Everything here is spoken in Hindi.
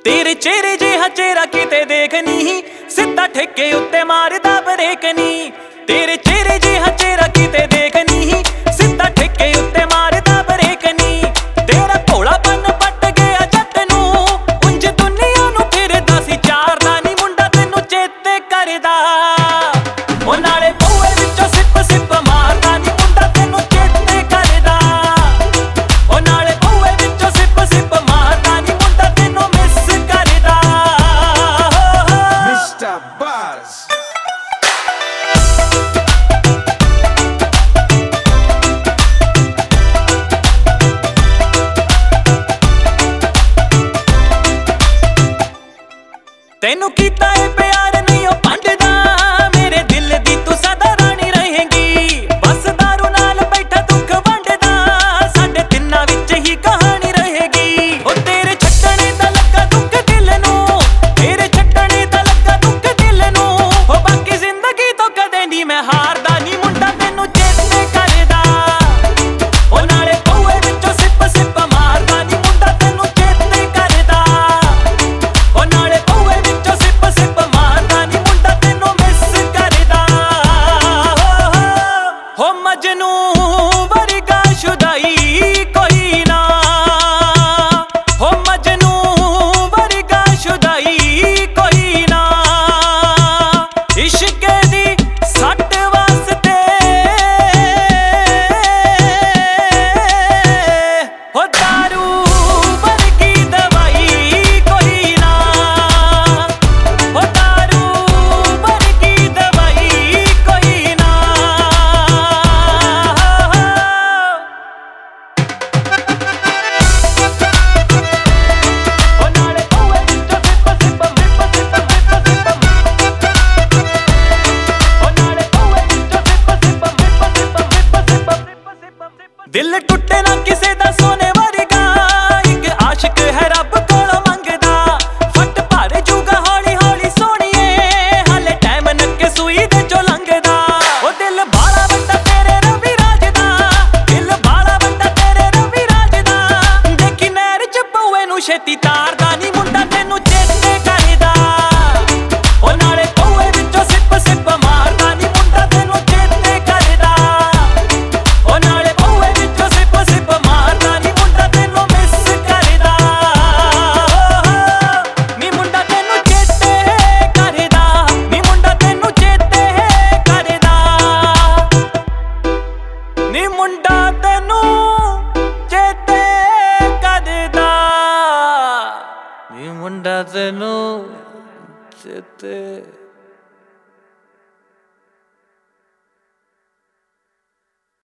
तेरे चेहरे जिहा चेहरा किते देखनी, सीधा ठेके उत्ते मारदा ब्रेक नी। तेरे चेहरे जिहा चेहरा किते देखनी, सीधा ठेके उत्ते मारदा ब्रेक नी। तेरा भोलापन पट गया जट नू, उंज दुनिया नू फिरदा सी चारदा नी मुंडा तैनू चेते करदा। ओ नाले बूए विचों सिप सिप मारदा नी मुंडा तैनू चेते करदा। ओ नाले बूए विचों सिप सिप मारदा नी मुंडा तैनू मिस करदा। Mr. Buzz तेनू कीता है प्यार नहीं ओ पंडदा, मेरे दिल दी तू सदा रानी रहेगी। बस दारू नाल बैठा दुख वंडदा, साडे तिन्ना विच ही कहानी रहेगी। ओ तेरे छड्डणे दा लगा दुख दिल नू, तेरे छड्डणे दा लगा दुख दिल नू। ओ बाकी जिंदगी तो कदे नहीं मैं हारदा नी मुंडा तैनू चेते करदा। ओ नाले बूए विचों सिप सिप मारदा नी मुंडा तैनू चेते करदा। ओ नाले बूए विचों सिप सिप मारदा नी मुंडा तैनू मिस करदा। हो मजनू वर्गा शुदाई कोई ना, हो मजनू वर्गा शुदाई कोई ना। इश्क दी सट वास्ते हो दारू वर्गी दवाई कोई ना, हो दारू वर्गी दवाई कोई ना। ओ नाले बूए विचों सिप सिप ओ नाले बूए विचों सिप दिल टुटे ना किसे दा सोने वर्गा, एक आशिक है रब कोलों मंगदा। फट भर जूगा हौली हौली सोहणीए, हाले टाइम नक्के सूई दे चों लंघदा। ओ दिल बाला वड्डा तेरे रवि राज दा, दिल बाला वड्डा तेरे रवि राज दा। देखी नहर च बूए नू छेती तारदा नी मुंडा तैनू चेते करदा। ओ नाले बूए विचों सिप सिप मारदा नी मुंडा तैनू चेते करदा। ओ नाले बूए विचों सिप सिप मारदा नी मुंडा तैनू मिस करदा। नी मुंडा तैनू चेते करदा, नी मुंडा तैनू चेते करदा। नी मुंडा तैनू चेते करदा, नी मुंडा तैनू चेते